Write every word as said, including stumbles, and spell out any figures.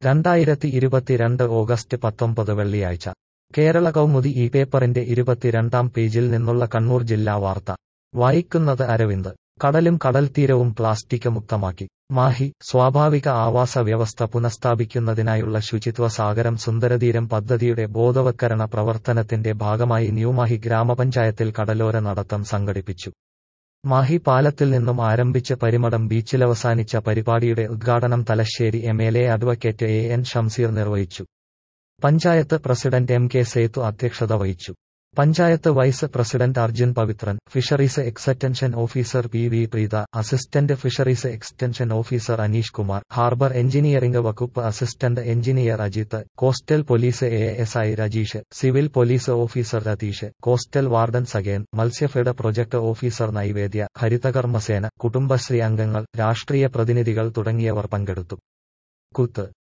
രണ്ടായിരത്തി ഇരുപത്തിരണ്ട് ഓഗസ്റ്റ് പത്തൊമ്പത് വെള്ളിയാഴ്ച കേരള കൗമുദി ഈ പേപ്പറിന്റെ ഇരുപത്തിരണ്ടാം പേജിൽ നിന്നുള്ള കണ്ണൂർ ജില്ലാ വാർത്ത വായിക്കുന്നത് അരവിന്ദ്. കടലും കടൽത്തീരവും പ്ലാസ്റ്റിക് മുക്തമാക്കി. മാഹി. സ്വാഭാവിക ആവാസ വ്യവസ്ഥ പുനഃസ്ഥാപിക്കുന്നതിനായുള്ള ശുചിത്വ സാഗരം സുന്ദരതീരം പദ്ധതിയുടെ ബോധവത്കരണ പ്രവർത്തനത്തിന്റെ ഭാഗമായി ന്യൂമാഹി ഗ്രാമപഞ്ചായത്തിൽ കടലോര നടത്തം സംഘടിപ്പിച്ചു. മാഹി പാലത്തിൽ നിന്നും ആരംഭിച്ച് പരിമടം ബീച്ചിലവസാനിച്ച പരിപാടിയുടെ ഉദ്ഘാടനം Thalassery M L A advocate A N Shamseer നിർവഹിച്ചു. Panchayat president M K Sethu അധ്യക്ഷത വഹിച്ചു. Panchayat vice president Arjun Pavithran, fisheries extension officer P V Preetha, assistant fisheries extension officer Aneesh Kumar, harbour engineering വകുപ്പ് assistant engineer Ajith, coastal police A S I Rajeesh, civil police officer Ratheesh, coastal warden Sagen, Matsyafed project officer Naivedya, Haritha Karma Sena, Kudumbashree അംഗങ്ങൾ, രാഷ്ട്രീയ പ്രതിനിധികൾ തുടങ്ങിയവർ പങ്കെടുത്തു. കുത്ത്